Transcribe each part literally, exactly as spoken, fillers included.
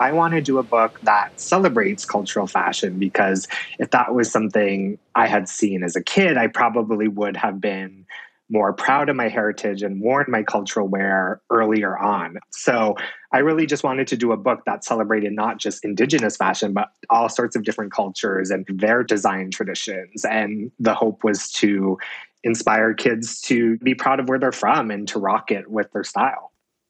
I want to do a book that celebrates cultural fashion, because if that was something I had seen as a kid, I probably would have been more proud of my heritage and worn my cultural wear earlier on. So I really just wanted to do a book that celebrated not just Indigenous fashion, but all sorts of different cultures and their design traditions. And the hope was to inspire kids to be proud of where they're from and to rock it with their style.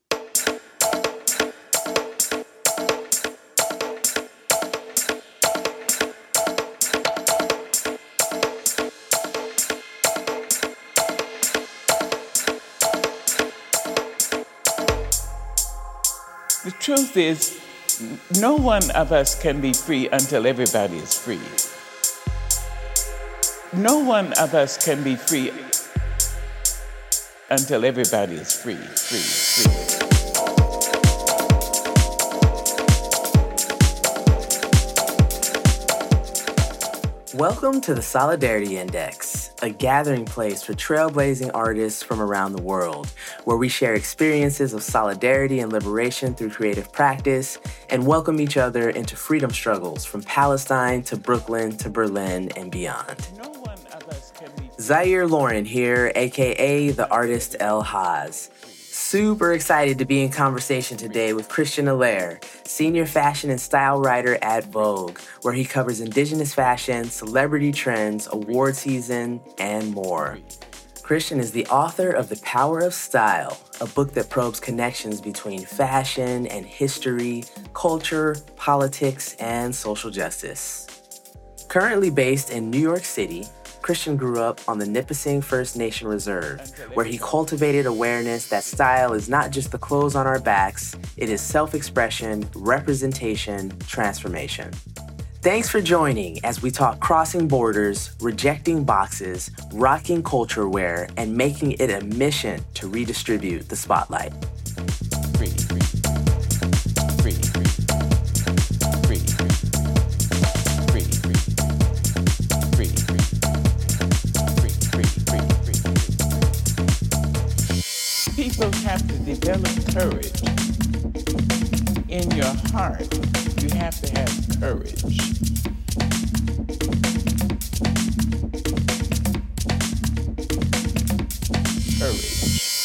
The truth is, no one of us can be free until everybody is free. No one of us can be free until everybody is free, free, free. Welcome to the Solidarity Index, a gathering place for trailblazing artists from around the world, where we share experiences of solidarity and liberation through creative practice and welcome each other into freedom struggles from Palestine to Brooklyn to Berlin and beyond. No one of us can be Zaire Lauren here, aka the artist El Haz. Super excited to be in conversation today with Christian Allaire, senior fashion and style writer at Vogue, where he covers Indigenous fashion, celebrity trends, award season, and more. Christian is the author of The Power of Style, a book that probes connections between fashion and history, culture, politics, and social justice. Currently based in New York City, Christian grew up on the Nipissing First Nation Reserve, where he cultivated awareness that style is not just the clothes on our backs, it is self-expression, representation, transformation. Thanks for joining as we talk crossing borders, rejecting boxes, rocking culture wear, and making it a mission to redistribute the spotlight. free, free, free, free, free, free, free, free, free, free, free, free. People have to develop courage. In your heart, you have to have courage. Courage.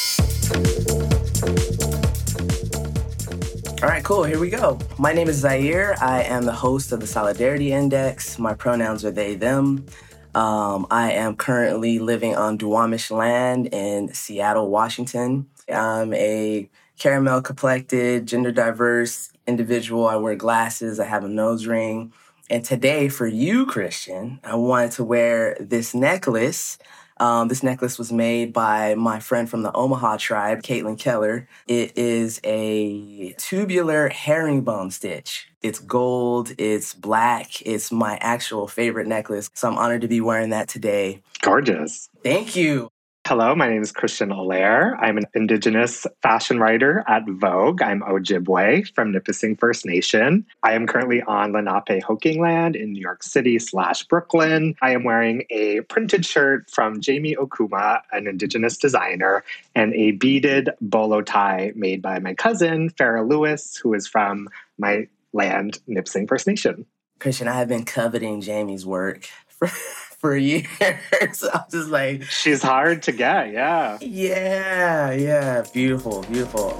All right, cool. Here we go. My name is Zaire. I am the host of the Solidarity Index. My pronouns are they, them. Um, I am currently living on Duwamish land in Seattle, Washington. I'm a caramel-complected, gender-diverse individual. I wear glasses. I have a nose ring. And today, for you, Christian, I wanted to wear this necklace. Um, this necklace was made by my friend from the Omaha tribe, Caitlin Keller. It is a tubular herringbone stitch. It's gold, it's black, it's my actual favorite necklace. So I'm honored to be wearing that today. Gorgeous. Thank you. Hello, my name is Christian Allaire. I'm an Indigenous fashion writer at Vogue. I'm Ojibwe from Nipissing First Nation. I am currently on Lenape-Hoking land in New York City slash Brooklyn. I am wearing a printed shirt from Jamie Okuma, an Indigenous designer, and a beaded bolo tie made by my cousin, Farrah Lewis, who is from my land, Nipissing First Nation. Christian, I have been coveting Jamie's work for... for years. I was just like... She's hard to get, yeah. Yeah, yeah. Beautiful, beautiful.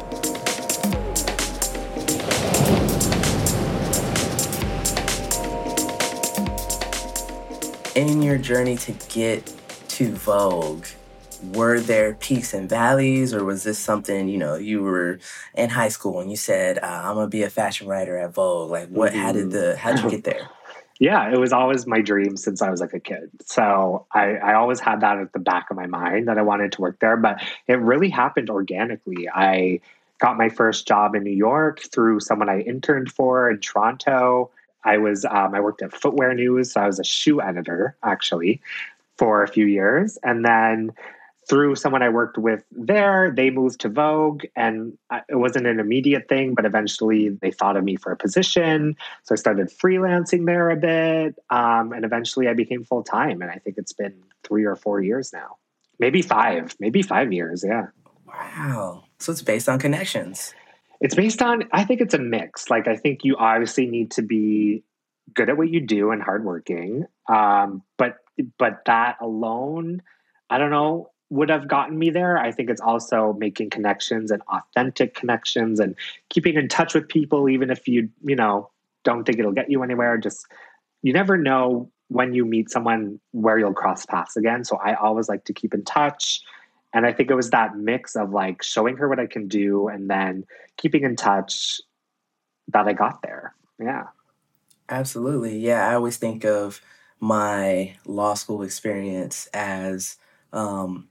In your journey to get to Vogue, were there peaks and valleys, or was this something, you know, you were in high school and you said, uh, I'm going to be a fashion writer at Vogue? Like, what, mm-hmm. how did the, how did you get there? Yeah, it was always my dream since I was like a kid. So I, I always had that at the back of my mind that I wanted to work there, but it really happened organically. I got my first job in New York through someone I interned for in Toronto. I was, um, I worked at Footwear News, so I was a shoe editor, actually, for a few years. And then through someone I worked with there, they moved to Vogue, and it wasn't an immediate thing, but eventually they thought of me for a position. So I started freelancing there a bit, um, and eventually I became full-time, and I think it's been three or four years now. Maybe five, maybe five years, yeah. Wow. So it's based on connections. It's based on, I think it's a mix. Like, I think you obviously need to be good at what you do and hardworking. Um, but, but that alone, I don't know, would have gotten me there. I think it's also making connections and authentic connections and keeping in touch with people, even if you, you know, don't think it'll get you anywhere. Just, you never know when you meet someone where you'll cross paths again. So I always like to keep in touch. And I think it was that mix of like showing her what I can do and then keeping in touch that I got there. Yeah. Absolutely. Yeah. I always think of my law school experience as um,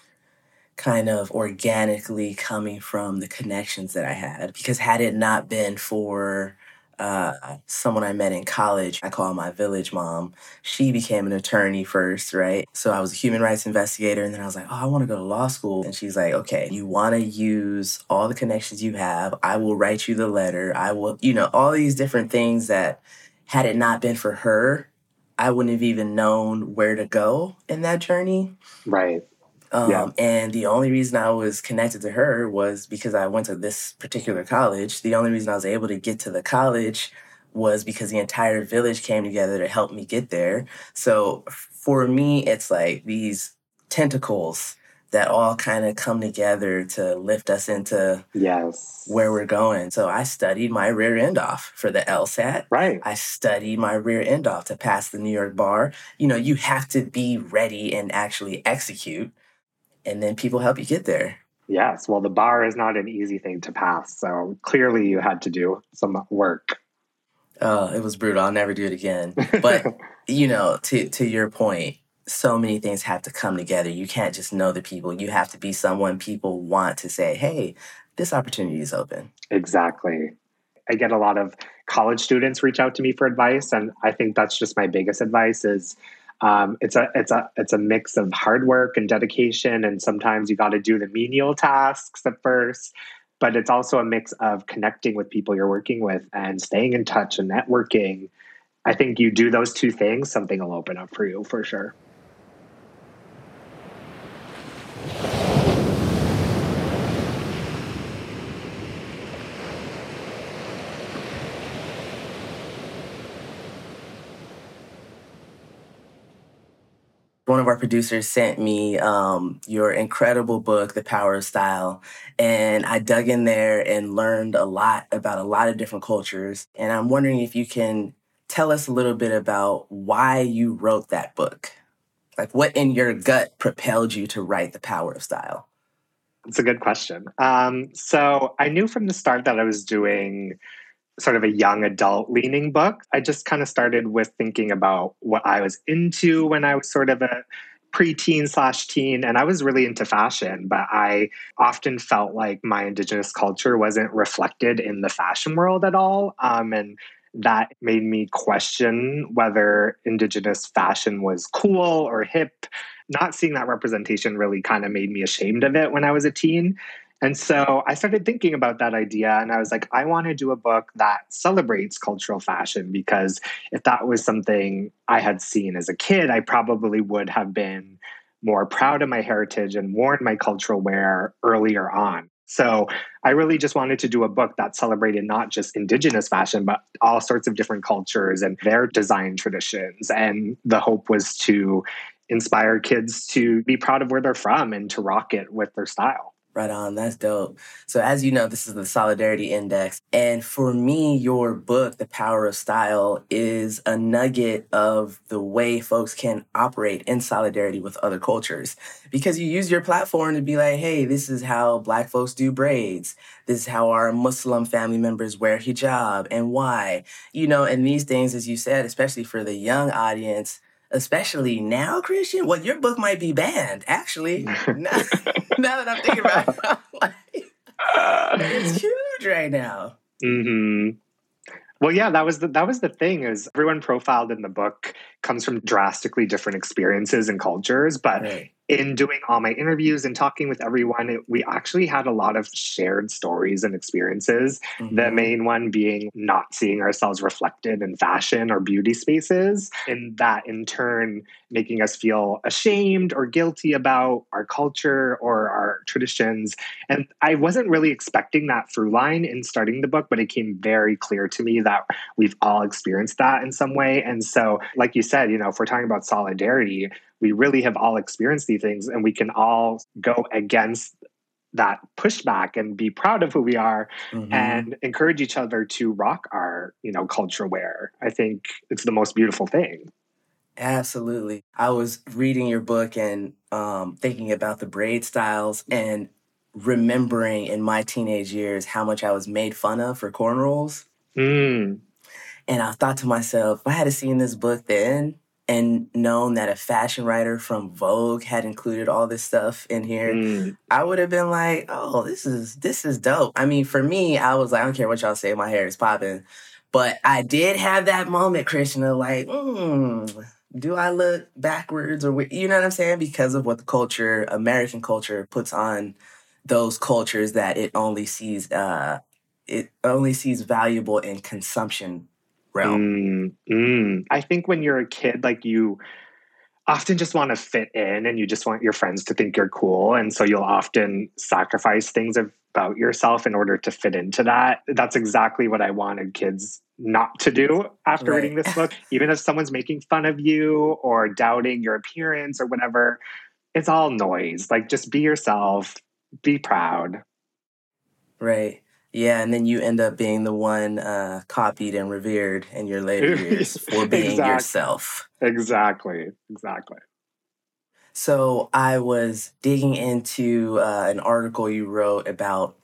kind of organically coming from the connections that I had. Because had it not been for uh, someone I met in college, I call my village mom, she became an attorney first, right? So I was a human rights investigator, and then I was like, oh, I want to go to law school. And she's like, okay, you want to use all the connections you have. I will write you the letter. I will, you know, all these different things that had it not been for her, I wouldn't have even known where to go in that journey. Right. Um, yeah. And the only reason I was connected to her was because I went to this particular college. The only reason I was able to get to the college was because the entire village came together to help me get there. So for me, it's like these tentacles that all kind of come together to lift us into yes. where we're going. So I studied my rear end off for the LSAT. Right. I studied my rear end off to pass the New York bar. You know, you have to be ready and actually execute. And then people help you get there. Yes. Well, the bar is not an easy thing to pass. So clearly you had to do some work. Oh, it was brutal. I'll never do it again. But, you know, to, to your point, so many things have to come together. You can't just know the people. You have to be someone people want to say, hey, this opportunity is open. Exactly. I get a lot of college students reach out to me for advice. And I think that's just my biggest advice is Um, it's a it's a it's a mix of hard work and dedication, and sometimes you got to do the menial tasks at first. But it's also a mix of connecting with people you're working with and staying in touch and networking. I think you do those two things, something will open up for you for sure. One of our producers sent me um, your incredible book, The Power of Style. And I dug in there and learned a lot about a lot of different cultures. And I'm wondering if you can tell us a little bit about why you wrote that book. Like, what in your gut propelled you to write The Power of Style? It's a good question. Um, so I knew from the start that I was doing sort of a young adult leaning book. I just kind of started with thinking about what I was into when I was sort of a preteen slash teen, and I was really into fashion, but I often felt like my Indigenous culture wasn't reflected in the fashion world at all. Um, and that made me question whether Indigenous fashion was cool or hip. Not seeing that representation really kind of made me ashamed of it when I was a teen. And so I started thinking about that idea, and I was like, I want to do a book that celebrates cultural fashion, because if that was something I had seen as a kid, I probably would have been more proud of my heritage and worn my cultural wear earlier on. So I really just wanted to do a book that celebrated not just Indigenous fashion, but all sorts of different cultures and their design traditions. And the hope was to inspire kids to be proud of where they're from and to rock it with their style. Right on. That's dope. So as you know, this is the Solidarity Index. And for me, your book, The Power of Style, is a nugget of the way folks can operate in solidarity with other cultures. Because you use your platform to be like, hey, this is how Black folks do braids. This is how our Muslim family members wear hijab and why. You know, and these things, as you said, especially for the young audience, especially now, Christian, well, your book might be banned, actually. now, now that I'm thinking about it, I'm like, it's huge right now. Mm-hmm. Well, yeah, that was the, that was the thing is everyone profiled in the book comes from drastically different experiences and cultures. But Right. in doing all my interviews and talking with everyone, it, we actually had a lot of shared stories and experiences. Mm-hmm. The main one being not seeing ourselves reflected in fashion or beauty spaces, and that in turn making us feel ashamed or guilty about our culture or our traditions. And I wasn't really expecting that through line in starting the book, but it came very clear to me that we've all experienced that in some way. And so, like you said, you know, if we're talking about solidarity, we really have all experienced these things, and we can all go against that pushback and be proud of who we are, Mm-hmm. and encourage each other to rock our, you know, culture wear. I think it's the most beautiful thing. Absolutely. I was reading your book and um, thinking about the braid styles and remembering in my teenage years how much I was made fun of for cornrows. Mm. And I thought to myself, if I had seen this book then and known that a fashion writer from Vogue had included all this stuff in here, Mm. I would have been like, oh, this is this is dope. I mean, for me, I was like, I don't care what y'all say, my hair is popping. But I did have that moment, Christian, of like, hmm, do I look backwards or, we-? you know what I'm saying? Because of what the culture, American culture, puts on those cultures that it only sees, uh, it only sees valuable in consumption realm. Mm. Mm. I think when you're a kid, like you often just want to fit in and you just want your friends to think you're cool. And so you'll often sacrifice things about yourself in order to fit into that. That's exactly what I wanted kids not to do after Right. reading this book. Even if someone's making fun of you or doubting your appearance or whatever, it's all noise. Like, just be yourself, be proud. Right. Yeah, and then you end up being the one uh, copied and revered in your later years for being Exact- yourself. Exactly. Exactly. So I was digging into uh, an article you wrote about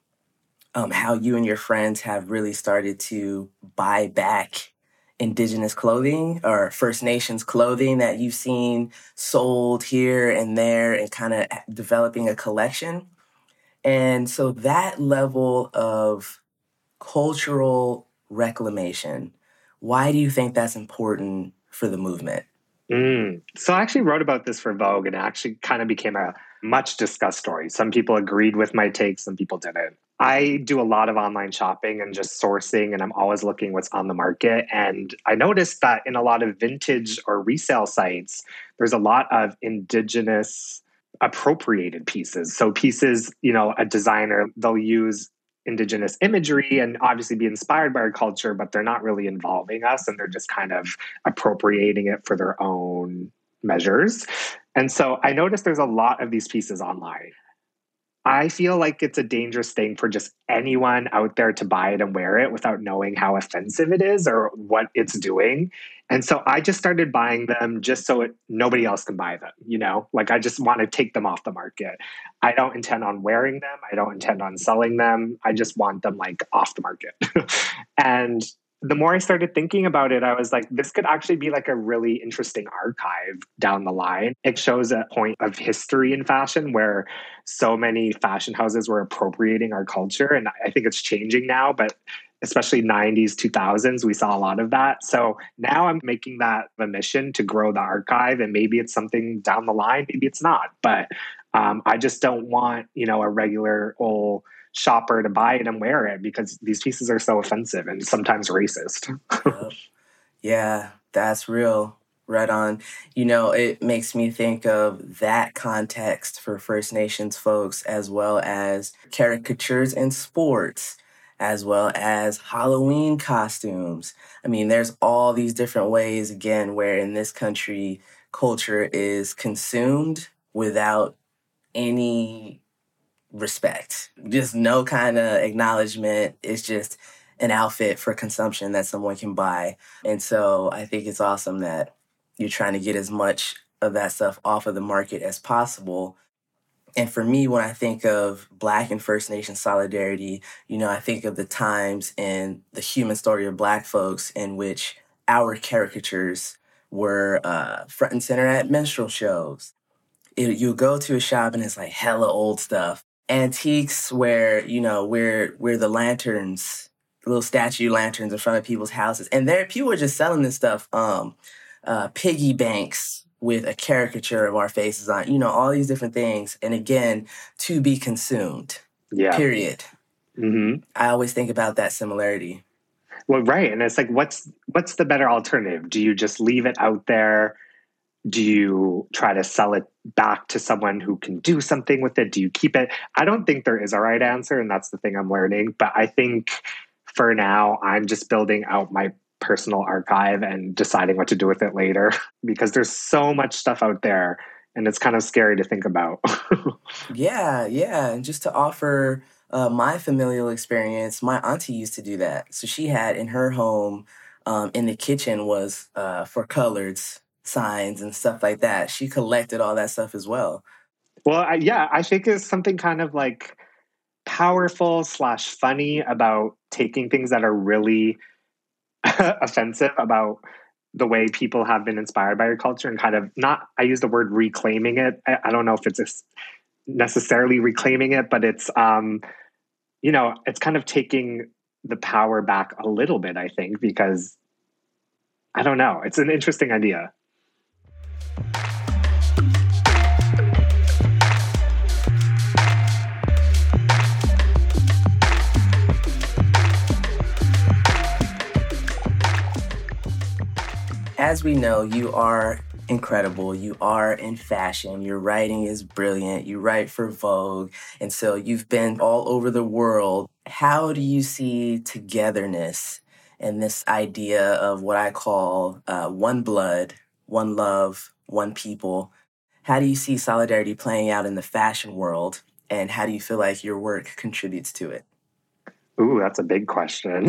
um, how you and your friends have really started to buy back Indigenous clothing or First Nations clothing that you've seen sold here and there, and kind of developing a collection. And so that level of cultural reclamation, why do you think that's important for the movement? Mm. So I actually wrote about this for Vogue, and it actually kind of became a much discussed story. Some people agreed with my take, some people didn't. I do a lot of online shopping and just sourcing, and I'm always looking what's on the market. And I noticed that in a lot of vintage or resale sites, there's a lot of Indigenous appropriated pieces. So pieces, you know, a designer, they'll use Indigenous imagery and obviously be inspired by our culture, but they're not really involving us, and they're just kind of appropriating it for their own measures. And so I noticed there's a lot of these pieces online. I feel like it's a dangerous thing for just anyone out there to buy it and wear it without knowing how offensive it is or what it's doing. And so I just started buying them just so it, nobody else can buy them, you know? Like, I just want to take them off the market. I don't intend on wearing them. I don't intend on selling them. I just want them, like, off the market. And the more I started thinking about it, I was like, this could actually be like a really interesting archive down the line. It shows a point of history in fashion where so many fashion houses were appropriating our culture. And I think it's changing now, but especially nineties, two thousands, we saw a lot of that. So now I'm making that a mission to grow the archive, and maybe it's something down the line, maybe it's not. But um, I just don't want, you know, a regular old shopper to buy it and wear it because these pieces are so offensive and sometimes racist. Yep. Yeah, that's real. Right on. You know, it makes me think of that context for First Nations folks, as well as caricatures in sports, as well as Halloween costumes. I mean, there's all these different ways, again, where in this country, culture is consumed without any respect, just no kind of acknowledgement. It's just an outfit for consumption that someone can buy. And so I think it's awesome that you're trying to get as much of that stuff off of the market as possible. And for me, when I think of Black and First Nation solidarity, you know, I think of the times in the human story of Black folks in which our caricatures were uh, front and center at minstrel shows. It, you go to a shop and it's like hella old stuff. Antiques where, you know, where where the lanterns, little statue lanterns in front of people's houses. And there people are just selling this stuff um, uh, piggy banks with a caricature of our faces on, you know, all these different things. And again, to be consumed, Yeah. period. Mm-hmm. I always think about that similarity. Well, right. And it's like, what's what's the better alternative? Do you just leave it out there? Do you try to sell it back to someone who can do something with it? Do you keep it? I don't think there is a right answer, and that's the thing I'm learning. But I think for now, I'm just building out my personal archive and deciding what to do with it later because there's so much stuff out there, and it's kind of scary to think about. yeah, yeah. And just to offer uh, my familial experience, my auntie used to do that. So she had in her home, um, in the kitchen was uh, for coloreds, signs and stuff like that. She collected all that stuff as well. Well, I, yeah, I think it's something kind of like powerful slash funny about taking things that are really offensive about the way people have been inspired by your culture and kind of not, I use the word reclaiming it. I, I don't know if it's necessarily reclaiming it, but it's, um, you know, it's kind of taking the power back a little bit, I think, because I don't know. It's an interesting idea. As we know, you are incredible. You are in fashion. Your writing is brilliant. You write for Vogue. And so you've been all over the world. How do you see togetherness and this idea of what I call uh, one blood, one love, one people? How do you see solidarity playing out in the fashion world? And how do you feel like your work contributes to it? Ooh, that's a big question.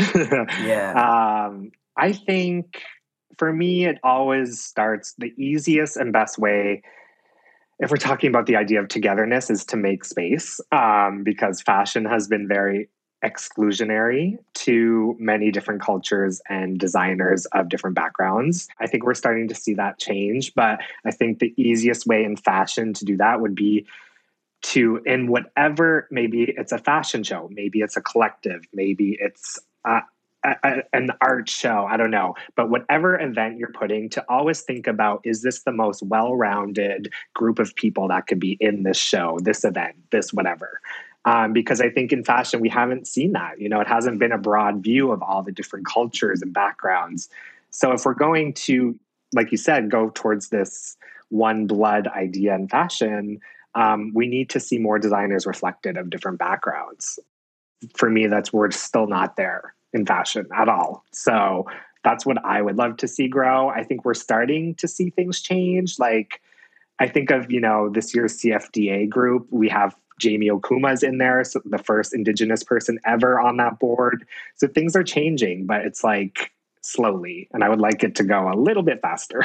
yeah. Um, I think for me, it always starts the easiest and best way. If we're talking about the idea of togetherness, is to make space, um, because fashion has been very exclusionary to many different cultures and designers of different backgrounds. I think we're starting to see that change, but I think the easiest way in fashion to do that would be to, in whatever, maybe it's a fashion show, maybe it's a collective, maybe it's uh, a, a, an art show, I don't know. But whatever event you're putting, to always think about, is this the most well-rounded group of people that could be in this show, this event, this whatever? Um, because I think in fashion, we haven't seen that. You know, it hasn't been a broad view of all the different cultures and backgrounds. So if we're going to, like you said, go towards this one blood idea in fashion, um, we need to see more designers reflected of different backgrounds. For me, that's we're still not there in fashion at all. So that's what I would love to see grow. I think we're starting to see things change. Like, I think of, you know, this year's C F D A group, we have Jamie Okuma's in there, so the first Indigenous person ever on that board. So things are changing, but it's like slowly, and I would like it to go a little bit faster.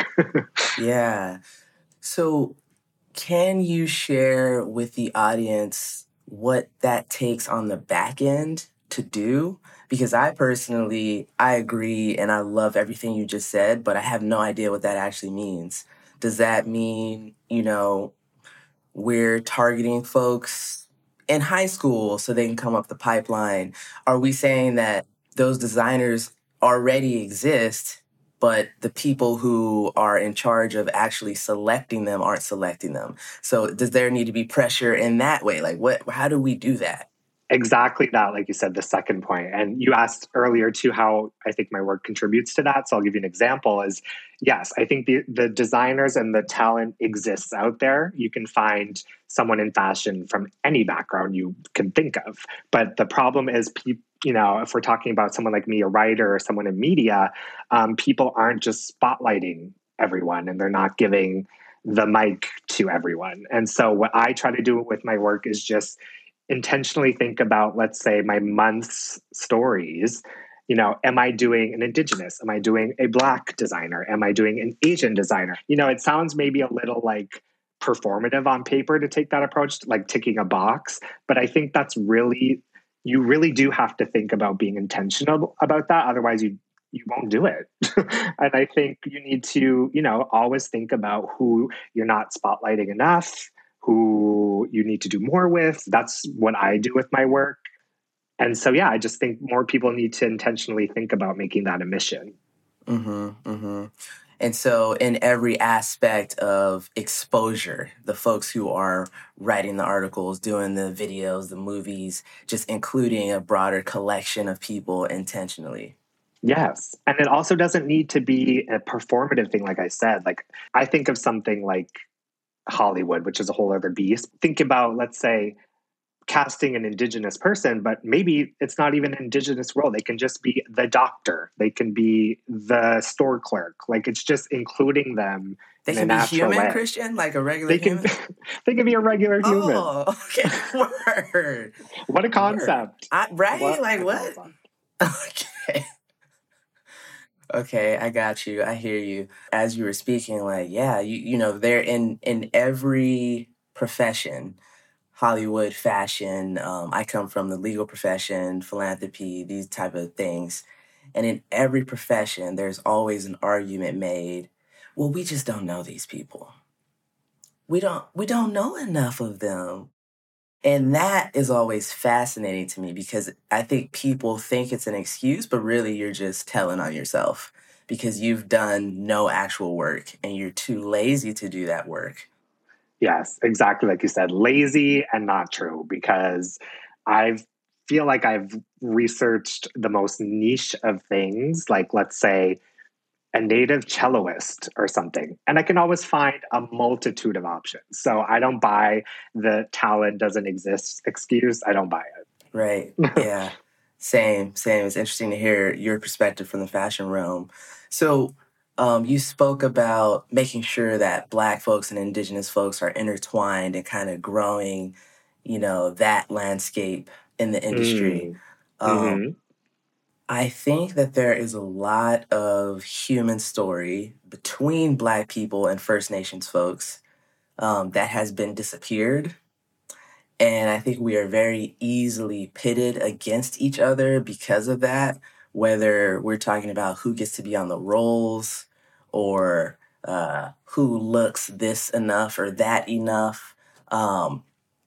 yeah. So can you share with the audience what that takes on the back end to do? Because I personally, I agree and I love everything you just said, but I have no idea what that actually means. Does that mean, you know, we're targeting folks in high school so they can come up the pipeline? Are we saying that those designers already exist, but the people who are in charge of actually selecting them aren't selecting them? So does there need to be pressure in that way? Like, what? How do we do that? Exactly that, like you said, the second point. And you asked earlier, too, how I think my work contributes to that. So I'll give you an example is, yes, I think the, the designers and the talent exists out there. You can find someone in fashion from any background you can think of. But the problem is, people, you know, if we're talking about someone like me, a writer, or someone in media, um, people aren't just spotlighting everyone, and they're not giving the mic to everyone. And so what I try to do with my work is just intentionally think about, let's say, my month's stories. You know, am I doing an Indigenous? Am I doing a Black designer? Am I doing an Asian designer? You know, it sounds maybe a little like performative on paper to take that approach, like ticking a box. But I think that's really, you really do have to think about being intentional about that. Otherwise, you you won't do it. And I think you need to, you know, always think about who you're not spotlighting enough, who you need to do more with. That's what I do with my work. And so, yeah, I just think more people need to intentionally think about making that a mission. Mm-hmm, mm-hmm. And so in every aspect of exposure, the folks who are writing the articles, doing the videos, the movies, just including a broader collection of people intentionally. Yes. And it also doesn't need to be a performative thing, like I said. Like, I think of something like Hollywood, which is a whole other beast. Think about, let's say, casting an Indigenous person, but maybe it's not even an Indigenous role. They can just be the doctor. They can be the store clerk. Like, it's just including them They in can a be natural human, way. Christian, like a regular They can, human? they can be a regular human. Oh, okay. Word. What a concept. I, right? What like, a what? concept. Okay. Okay, I got you. I hear you. As you were speaking, like, yeah, you you know, they're in in every profession, Hollywood, fashion. Um, I come from the legal profession, philanthropy, these type of things. And in every profession, there's always an argument made. Well, we just don't know these people. We don't we don't know enough of them. And that is always fascinating to me because I think people think it's an excuse, but really you're just telling on yourself because you've done no actual work and you're too lazy to do that work. Yes, exactly like you said, lazy and not true, because I feel like I've researched the most niche of things, like let's say a native celloist or something, and I can always find a multitude of options. So I don't buy the talent doesn't exist excuse. I don't buy it. Right. Yeah. Same, same. It's interesting to hear your perspective from the fashion realm. So um, you spoke about making sure that Black folks and Indigenous folks are intertwined and kind of growing, you know, that landscape in the industry. Mm. Um, Mm-hmm. I think that there is a lot of human story between Black people and First Nations folks um, that has been disappeared. And I think we are very easily pitted against each other because of that, whether we're talking about who gets to be on the rolls or uh, who looks this enough or that enough. Um,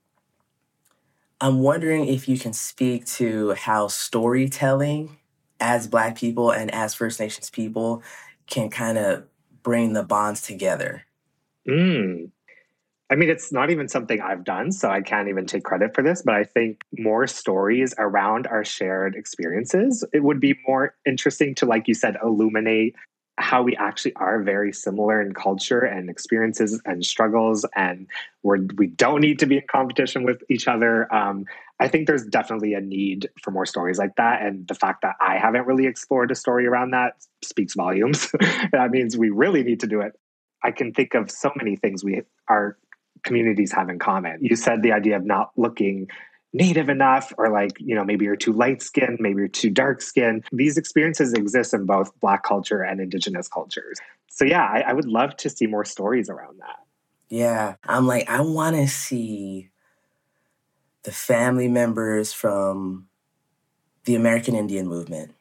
I'm wondering if you can speak to how storytelling as Black people and as First Nations people can kind of bring the bonds together. Mm. I mean, it's not even something I've done, so I can't even take credit for this, but I think more stories around our shared experiences, it would be more interesting to, like you said, illuminate how we actually are very similar in culture and experiences and struggles, and we're, we don't need to be in competition with each other. Um, I think there's definitely a need for more stories like that, and the fact that I haven't really explored a story around that speaks volumes. That means we really need to do it. I can think of so many things we are communities have in common. You said the idea of not looking native enough, or like, you know, maybe you're too light skinned, maybe you're too dark skinned. These experiences exist in both Black culture and Indigenous cultures. So yeah, I, I would love to see more stories around that. Yeah. I'm like, I want to see the family members from the American Indian movement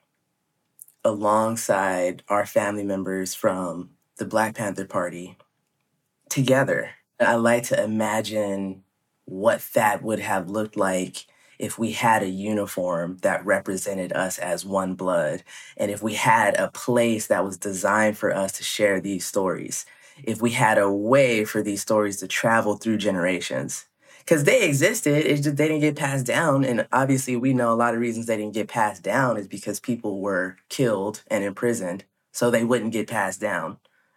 alongside our family members from the Black Panther Party together. I like to imagine what that would have looked like if we had a uniform that represented us as one blood, and if we had a place that was designed for us to share these stories, if we had a way for these stories to travel through generations. Because they existed, it's just they didn't get passed down, and obviously we know a lot of reasons they didn't get passed down is because people were killed and imprisoned, so they wouldn't get passed down.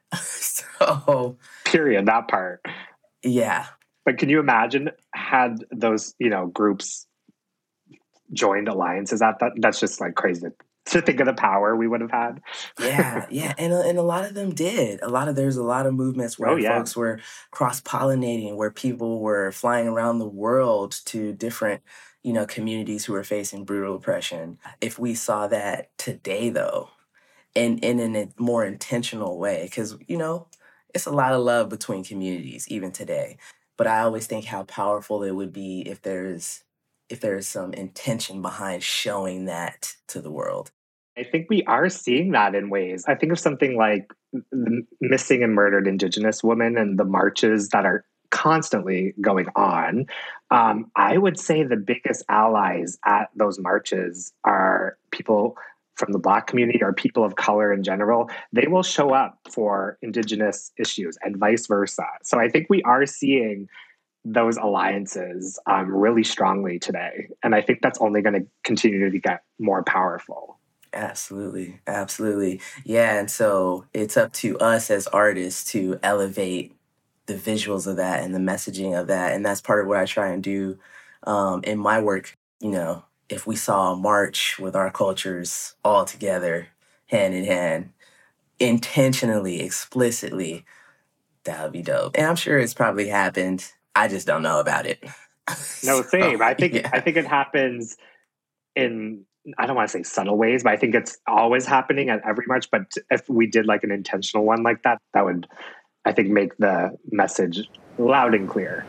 So... Period, that part. Yeah. But can you imagine had those, you know, groups joined alliances? That, that that's just like crazy to think of the power we would have had. Yeah, yeah, and and a lot of them did. A lot of there's a lot of movements where Oh, yeah. folks were cross pollinating, where people were flying around the world to different, you know, communities who were facing brutal oppression. If we saw that today, though, and, and in a more intentional way, because you know, it's a lot of love between communities even today. But I always think how powerful it would be if there's if there's some intention behind showing that to the world. I think we are seeing that in ways. I think of something like the missing and murdered Indigenous women and the marches that are constantly going on. Um, I would say the biggest allies at those marches are people from the Black community or people of color in general, they will show up for Indigenous issues and vice versa. So I think we are seeing those alliances um, really strongly today. And I think that's only going to continue to get more powerful. Absolutely. Absolutely. Yeah. And so it's up to us as artists to elevate the visuals of that and the messaging of that. And that's part of what I try and do um, in my work. You know, if we saw a march with our cultures all together, hand in hand, intentionally, explicitly, that would be dope. And I'm sure it's probably happened. I just don't know about it. No, same. So, I think yeah. I think it happens in, I don't want to say subtle ways, but I think it's always happening at every march. But if we did like an intentional one like that, that would, I think, make the message loud and clear.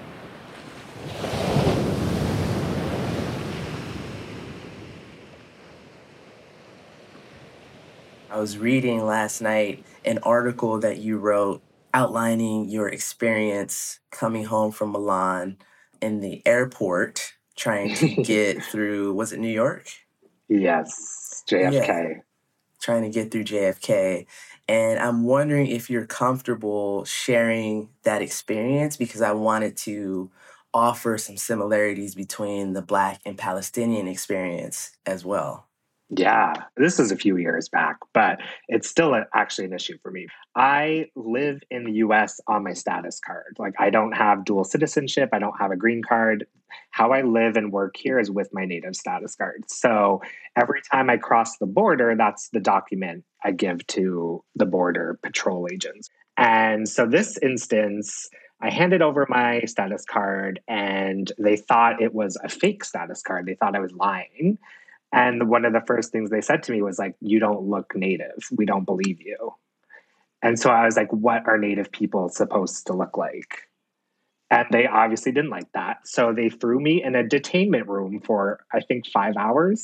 I was reading last night an article that you wrote outlining your experience coming home from Milan in the airport, trying to get through, was it New York? Yes, J F K. Yeah, trying to get through J F K. And I'm wondering if you're comfortable sharing that experience, because I wanted to offer some similarities between the Black and Palestinian experience as well. Yeah, this is a few years back, but it's still a, actually an issue for me. I live in the U S on my status card. Like, I don't have dual citizenship. I don't have a green card. How I live and work here is with my native status card. So every time I cross the border, that's the document I give to the border patrol agents. And so this instance, I handed over my status card and they thought it was a fake status card. They thought I was lying. And one of the first things they said to me was like, you don't look native. We don't believe you. And so I was like, what are native people supposed to look like? And they obviously didn't like that. So they threw me in a detainment room for, I think, five hours.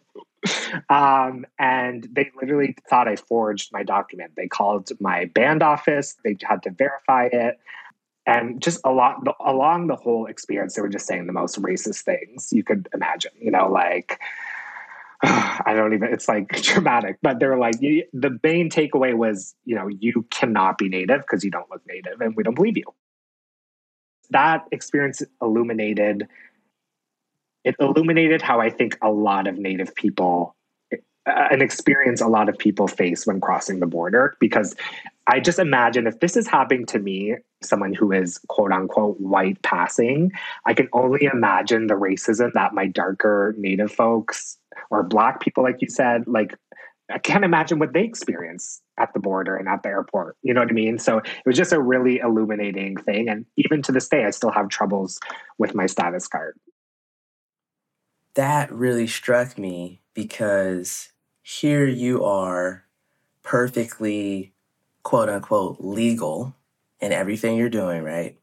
um, and they literally thought I forged my document. They called my band office. They had to verify it. And just a lot, along the whole experience, they were just saying the most racist things you could imagine, you know, like, I don't even, it's like dramatic, but they're like, you, the main takeaway was, you know, you cannot be native because you don't look native and we don't believe you. That experience illuminated, it illuminated how I think a lot of native people, uh, an experience a lot of people face when crossing the border, because I just imagine if this is happening to me, someone who is quote unquote white passing, I can only imagine the racism that my darker native folks or Black people, like you said, like, I can't imagine what they experience at the border and at the airport. You know what I mean? So it was just a really illuminating thing. And even to this day, I still have troubles with my status card. That really struck me because here you are, perfectly, quote unquote, legal in everything you're doing, right?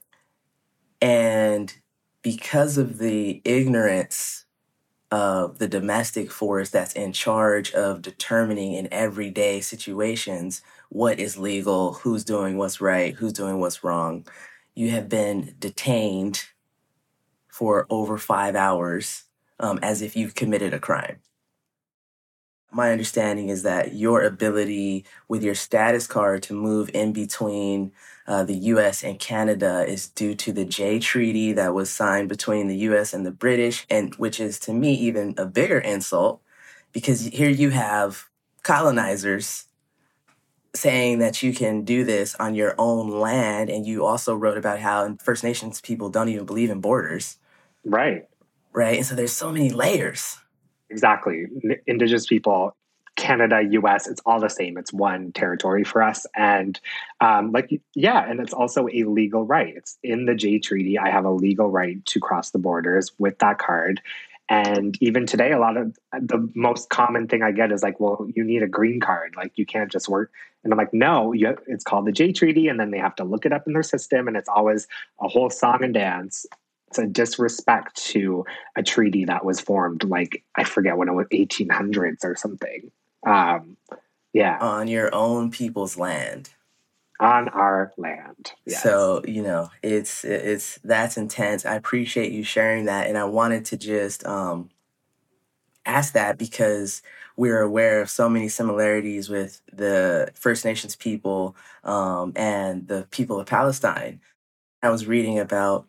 And because of the ignorance of the domestic force that's in charge of determining in everyday situations what is legal, who's doing what's right, who's doing what's wrong, you have been detained for over five hours um, as if you've committed a crime. My understanding is that your ability with your status card to move in between uh, the U S and Canada is due to the Jay Treaty that was signed between the U S and the British, and which is to me even a bigger insult, because here you have colonizers saying that you can do this on your own land, and you also wrote about how First Nations people don't even believe in borders. Right. Right. And so there's so many layers. Exactly. Indigenous people, Canada, U S, it's all the same. It's one territory for us. And um, like, yeah, and it's also a legal right. It's in the Jay Treaty. I have a legal right to cross the borders with that card. And even today, a lot of the most common thing I get is like, well, you need a green card. Like, you can't just work. And I'm like, no, you, it's called the Jay Treaty. And then they have to look it up in their system. And it's always a whole song and dance. It's a disrespect to a treaty that was formed, like, I forget when it was eighteen hundreds or something. Um, yeah. On your own people's land. On our land. Yes. So, you know, it's, it's, that's intense. I appreciate you sharing that. And I wanted to just um, ask that because we're aware of so many similarities with the First Nations people um, and the people of Palestine. I was reading about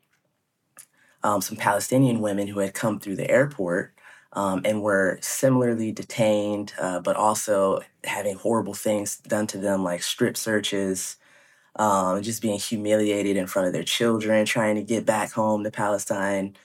um, some Palestinian women who had come through the airport um, and were similarly detained, uh, but also having horrible things done to them, like strip searches, um, just being humiliated in front of their children, trying to get back home to Palestine.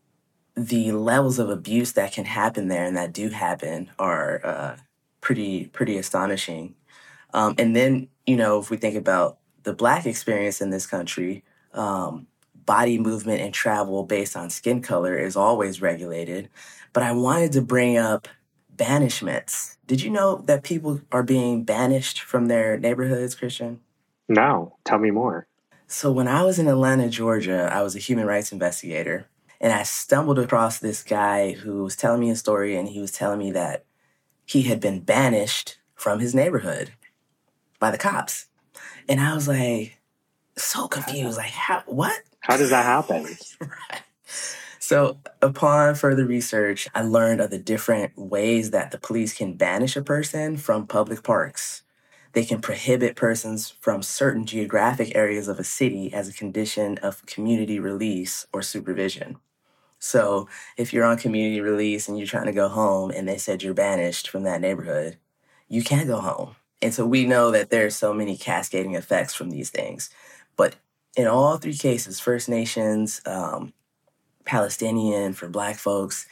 The levels of abuse that can happen there and that do happen are uh, pretty pretty astonishing. Um, and then, you know, if we think about the Black experience in this country, um, body movement and travel based on skin color is always regulated. But I wanted to bring up banishments. Did you know that people are being banished from their neighborhoods, Christian? No, tell me more. So when I was in Atlanta, Georgia, I was a human rights investigator. And I stumbled across this guy who was telling me a story, and he was telling me that he had been banished from his neighborhood by the cops. And I was like, so confused. Like, how, what? How does that happen? Right. So upon further research, I learned of the different ways that the police can banish a person from public parks. They can prohibit persons from certain geographic areas of a city as a condition of community release or supervision. So if you're on community release and you're trying to go home and they said you're banished from that neighborhood, you can't go home. And so we know that there's so many cascading effects from these things. But in all three cases, First Nations, um, Palestinian, for Black folks,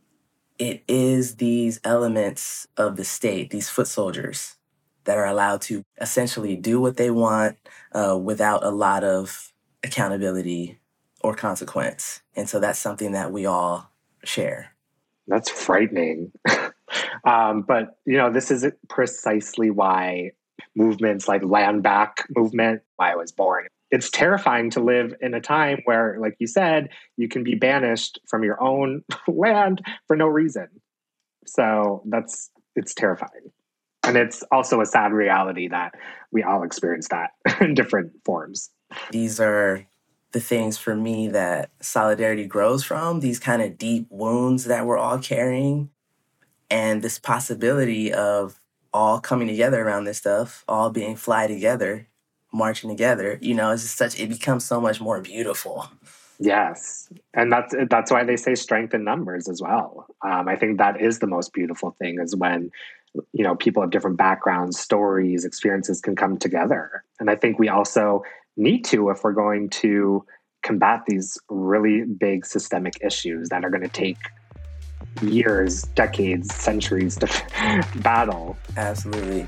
it is these elements of the state, these foot soldiers, that are allowed to essentially do what they want uh, without a lot of accountability or consequence. And so that's something that we all share. That's frightening. um, but, you know, this is precisely why movements like Land Back movement, why I was born. It's terrifying to live in a time where, like you said, you can be banished from your own land for no reason. So that's, it's terrifying. And it's also a sad reality that we all experience that in different forms. These are the things for me that solidarity grows from, these kind of deep wounds that we're all carrying, and this possibility of all coming together around this stuff, all being fly together, marching together. You know, it's just such, it becomes so much more beautiful. Yes. And that's that's why they say strength in numbers as well. Um, I think that is the most beautiful thing, is when, you know, people of different backgrounds, stories, experiences can come together. And I think we also need to, if we're going to combat these really big systemic issues that are going to take years, decades, centuries to battle. Absolutely.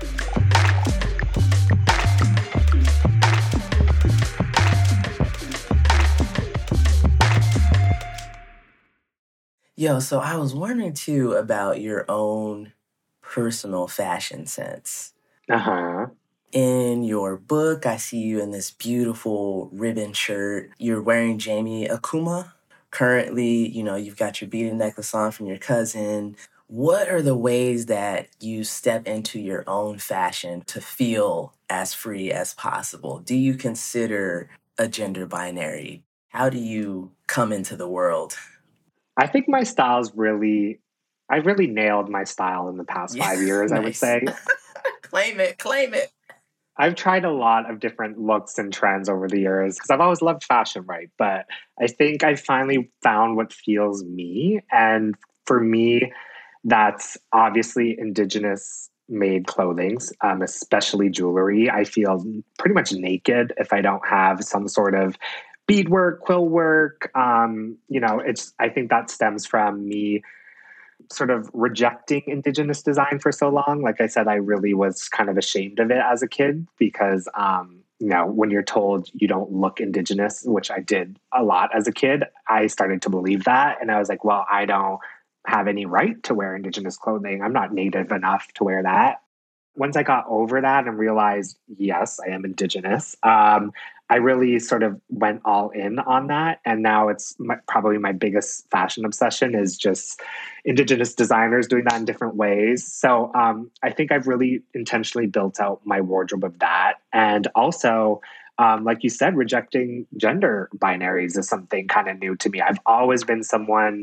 Yo, so I was wondering too about your own personal fashion sense. Uh-huh. In your book, I see you in this beautiful ribbon shirt. You're wearing Jamie Akuma. Currently, you know, you've got your beaded necklace on from your cousin. What are the ways that you step into your own fashion to feel as free as possible? Do you consider a gender binary? How do you come into the world? I think my style's really, I really nailed my style in the past Yeah, five years, nice. I would say. Claim it, claim it. I've tried a lot of different looks and trends over the years because I've always loved fashion, right? But I think I finally found what feels me. And for me, that's obviously Indigenous made clothing, um, especially jewelry. I feel pretty much naked if I don't have some sort of beadwork, quill work. Um, you know, it's, I think that stems from me sort of rejecting Indigenous design for so long. Like I said, I really was kind of ashamed of it as a kid because, um, you know, when you're told you don't look Indigenous, which I did a lot as a kid, I started to believe that. And I was like, well, I don't have any right to wear Indigenous clothing. I'm not Native enough to wear that. Once I got over that and realized, yes, I am Indigenous, um, I really sort of went all in on that. And now it's my, probably my biggest fashion obsession is just Indigenous designers doing that in different ways. So um, I think I've really intentionally built out my wardrobe of that. And also, um, like you said, rejecting gender binaries is something kind of new to me. I've always been someone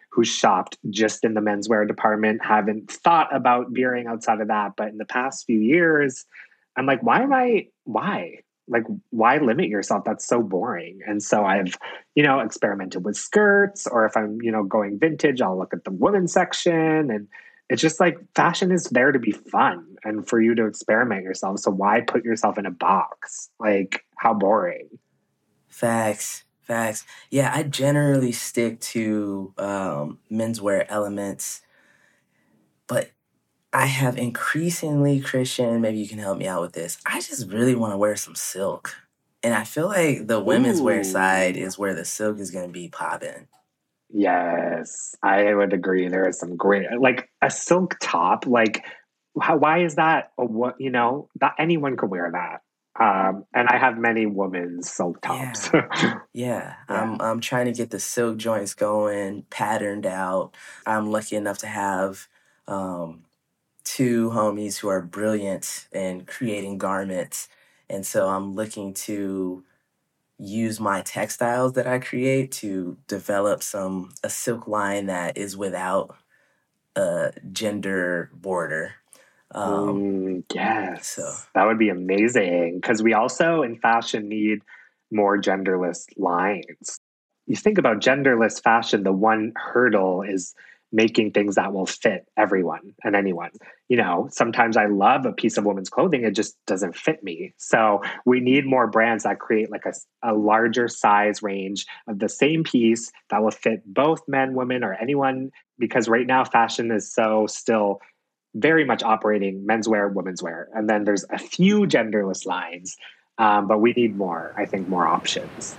who shopped just in the menswear department, haven't thought about veering outside of that. But in the past few years, I'm like, why am I, why? Like, why limit yourself? That's so boring. And so I've, you know, experimented with skirts, or if I'm, you know, going vintage, I'll look at the women's section. And it's just like fashion is there to be fun and for you to experiment yourself. So why put yourself in a box? Like, how boring. Facts. Facts. Yeah, I generally stick to um, menswear elements, but I have increasingly, Christian, maybe you can help me out with this. I just really want to wear some silk. And I feel like the women's wear side is where the silk is going to be popping. Yes, I would agree. There is some great, like a silk top. Like, how, why is that? A, what, you know, that anyone could wear that. Um, and I have many women's silk tops. Yeah. yeah. I'm, I'm trying to get the silk joints going, patterned out. I'm lucky enough to have um, two homies who are brilliant in creating garments. And so I'm looking to use my textiles that I create to develop some a silk line that is without a gender border. Um, mm, yes, so that would be amazing, because we also in fashion need more genderless lines. You think about genderless fashion, the one hurdle is making things that will fit everyone and anyone. You know, sometimes I love a piece of women's clothing, it just doesn't fit me. So we need more brands that create like a, a larger size range of the same piece that will fit both men, women, or anyone, because right now fashion is so still very much operating menswear, women's wear. And then there's a few genderless lines, um, but we need more, I think, more options.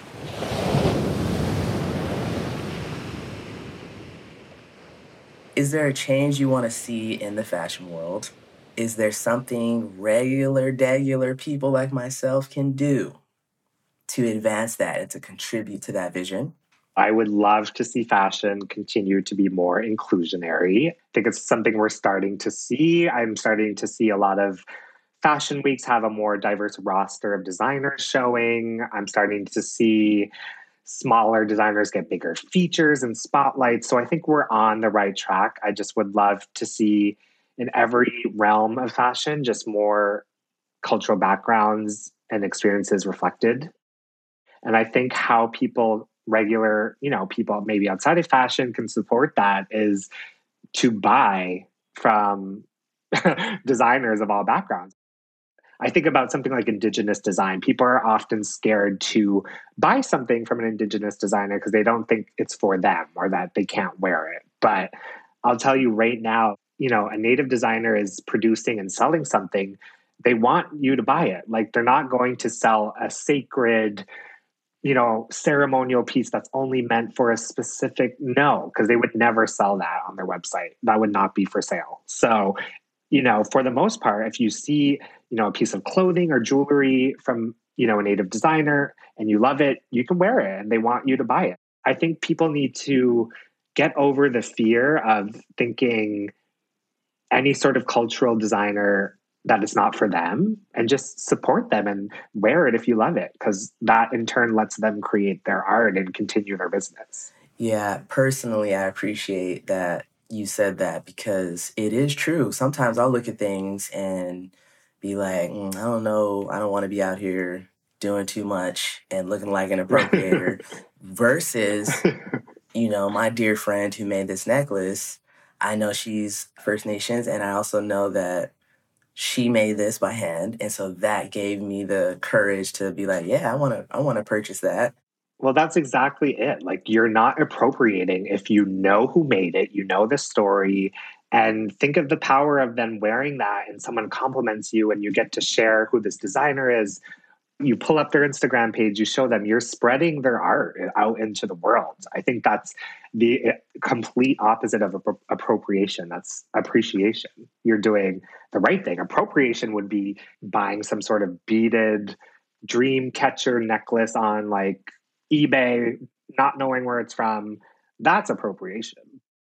Is there a change you want to see in the fashion world? Is there something regular, degular people like myself can do to advance that and to contribute to that vision? I would love to see fashion continue to be more inclusionary. I think it's something we're starting to see. I'm starting to see a lot of fashion weeks have a more diverse roster of designers showing. I'm starting to see smaller designers get bigger features and spotlights. So I think we're on the right track. I just would love to see in every realm of fashion just more cultural backgrounds and experiences reflected. And I think how people, regular, you know, people maybe outside of fashion can support that is to buy from designers of all backgrounds. I think about something like Indigenous design. People are often scared to buy something from an Indigenous designer because they don't think it's for them or that they can't wear it. But I'll tell you right now, you know, a Native designer is producing and selling something. They want you to buy it. Like, they're not going to sell a sacred, you know, ceremonial piece that's only meant for a specific, no, because they would never sell that on their website. That would not be for sale. So, you know, for the most part, if you see, you know, a piece of clothing or jewelry from, you know, a Native designer and you love it, you can wear it and they want you to buy it. I think people need to get over the fear of thinking any sort of cultural designer that it's not for them, and just support them and wear it if you love it, because that in turn lets them create their art and continue their business. Yeah, personally, I appreciate that you said that, because it is true. Sometimes I'll look at things and be like, mm, I don't know, I don't want to be out here doing too much and looking like an appropriator versus, you know, my dear friend who made this necklace. I know she's First Nations, and I also know that she made this by hand. And so that gave me the courage to be like, yeah, I want to, I want to purchase that. Well, that's exactly it. Like, you're not appropriating if you know who made it, you know the story, and think of the power of then wearing that and someone compliments you and you get to share who this designer is. You pull up their Instagram page, you show them, you're spreading their art out into the world. I think that's the complete opposite of appropriation. That's appreciation. You're doing the right thing. Appropriation would be buying some sort of beaded dream catcher necklace on like eBay, not knowing where it's from. That's appropriation.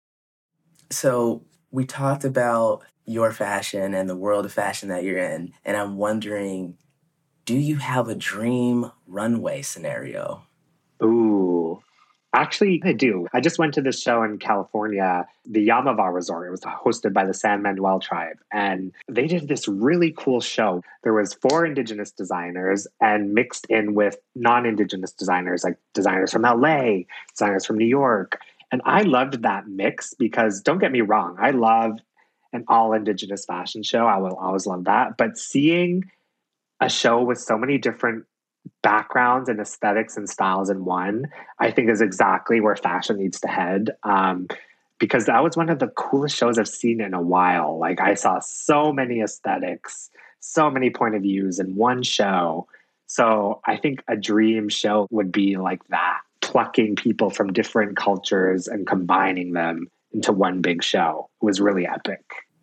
So we talked about your fashion and the world of fashion that you're in, and I'm wondering, do you have a dream runway scenario? Ooh, Actually, I do. I just went to this show in California, the Yamava Resort. It was hosted by the San Manuel tribe. And they did this really cool show. There was four Indigenous designers and mixed in with non-Indigenous designers, like designers from L A, designers from New York. And I loved that mix because, don't get me wrong, I love an all-Indigenous fashion show. I will always love that. But seeing a show with so many different backgrounds and aesthetics and styles in one, I think is exactly where fashion needs to head. Um, because that was one of the coolest shows I've seen in a while. Like, I saw so many aesthetics, so many point of views in one show. So I think a dream show would be like that, plucking people from different cultures and combining them into one big show. It was really epic.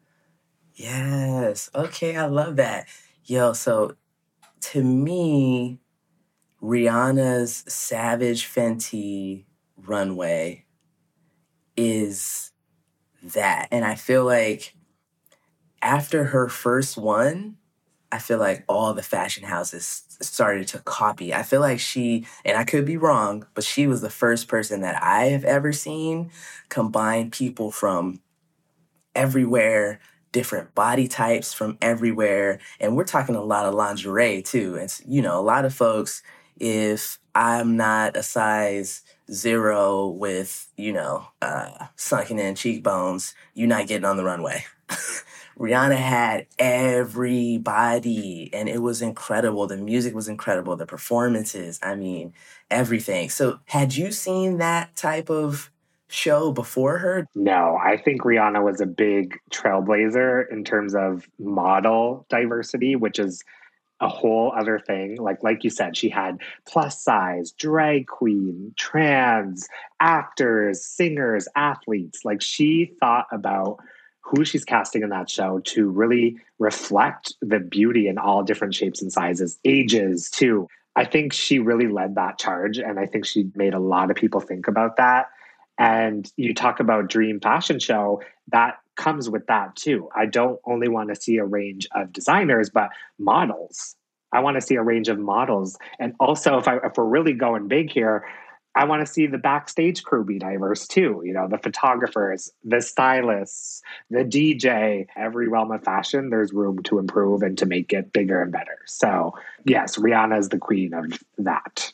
Yes. Okay, I love that. Yo, so to me, Rihanna's Savage Fenty runway is that. And I feel like after her first one, I feel like all the fashion houses started to copy. I feel like she, and I could be wrong, but she was the first person that I have ever seen combine people from everywhere, different body types from everywhere. And we're talking a lot of lingerie too. And, you know, a lot of folks, if I'm not a size zero with, you know, uh, sunken in cheekbones, you're not getting on the runway. Rihanna had everybody, and it was incredible. The music was incredible. The performances, I mean, everything. So had you seen that type of show before her? No, I think Rihanna was a big trailblazer in terms of model diversity, which is a whole other thing. Like, like you said, she had plus size, drag queen, trans, actors, singers, athletes. Like, she thought about who she's casting in that show to really reflect the beauty in all different shapes and sizes, ages too. I think she really led that charge. And I think she made a lot of people think about that. And you talk about dream fashion show, that comes with that too. I don't only want to see a range of designers, but models. I want to see a range of models. And also, if, I, if we're really going big here, I want to see the backstage crew be diverse too. You know, the photographers, the stylists, the D J, every realm of fashion, there's room to improve and to make it bigger and better. So yes, Rihanna is the queen of that.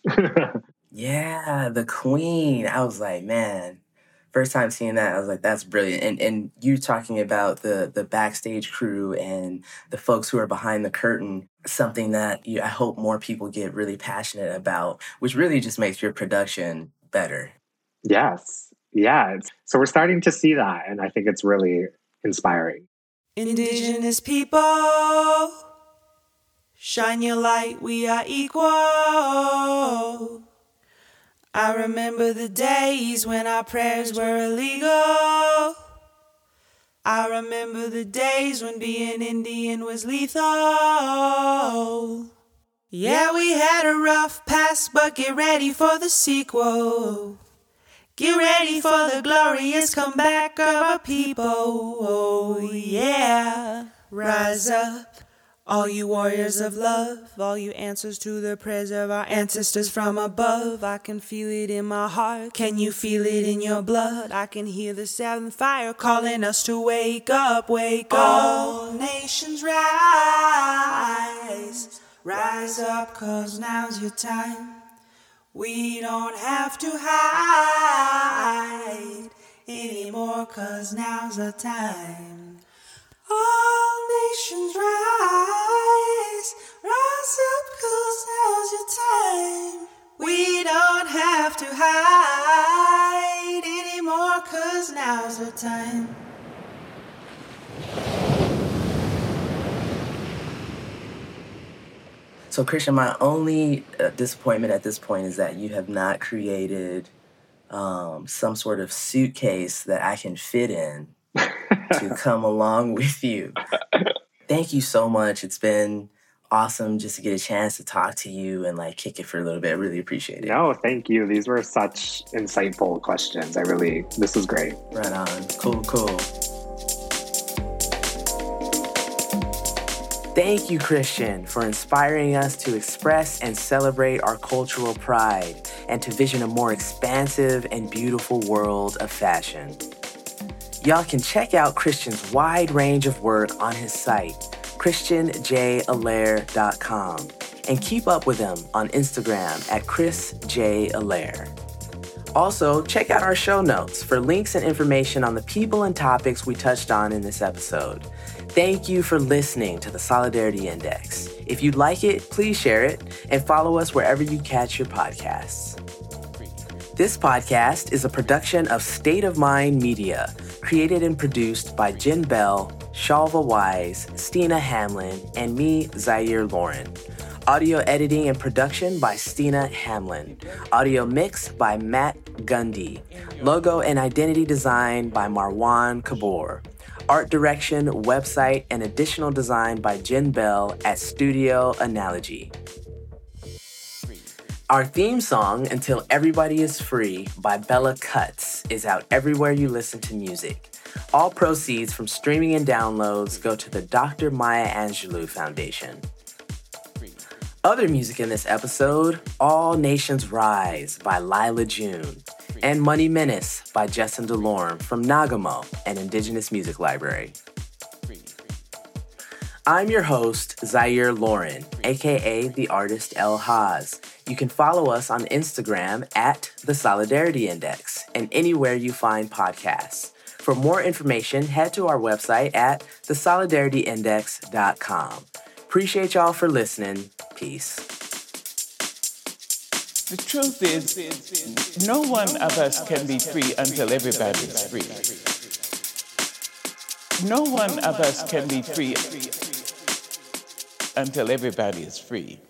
Yeah, the queen. I was like, man, first time seeing that, I was like, that's brilliant. And and you talking about the the backstage crew and the folks who are behind the curtain, something that you, I hope more people get really passionate about, which really just makes your production better. Yes. Yeah. It's, so we're starting to see that, and I think it's really inspiring. Indigenous people, shine your light, we are equal. I remember the days when our prayers were illegal. I remember the days when being Indian was lethal. Yeah, we had a rough past, but get ready for the sequel. Get ready for the glorious comeback of our people. Oh, yeah. Rise up, all you warriors of love, all you answers to the prayers of our ancestors from above. I can feel it in my heart. Can you feel it in your blood? I can hear the seventh fire calling us to wake up, wake up. All nations rise. Rise up, cause now's your time. We don't have to hide anymore, cause now's the time. All nations rise, rise up, cause now's your time. We don't have to hide anymore, cause now's the time. So, Christian, my only uh, disappointment at this point is that you have not created um, some sort of suitcase that I can fit in to come along with you. Thank you so much. It's been awesome just to get a chance to talk to you and like kick it for a little bit. I really appreciate it. No, thank you. These were such insightful questions. I really, this was great. Right on. Cool, cool. Thank you, Christian, for inspiring us to express and celebrate our cultural pride and to vision a more expansive and beautiful world of fashion. Y'all can check out Christian's wide range of work on his site, christian j allaire dot com, and keep up with him on Instagram at chris j allaire. Also, check out our show notes for links and information on the people and topics we touched on in this episode. Thank you for listening to the Solidarity Index. If you like it, please share it and follow us wherever you catch your podcasts. This podcast is a production of State of Mind Media, created and produced by Jen Bell, Shalva Wise, Stina Hamlin, and me, Zaire Lauren. Audio editing and production by Stina Hamlin. Audio mix by Matt Gundy. Logo and identity design by Marwan Kabor. Art direction, website, and additional design by Jen Bell at Studio Analogy. Our theme song, Until Everybody is Free, by Bella Cuts, is out everywhere you listen to music. All proceeds from streaming and downloads go to the Doctor Maya Angelou Foundation. Other music in this episode, All Nations Rise by Lila June, and Money Menace by Justin DeLorme from Nagamo, an indigenous music library. I'm your host, Zaire Lauren, aka the artist El Haz. You can follow us on Instagram at The Solidarity Index and anywhere you find podcasts. For more information, head to our website at the solidarity index dot com. Appreciate y'all for listening. Peace. The truth is, no one of us can be free until everybody's free. No one of us can be free until everybody is free.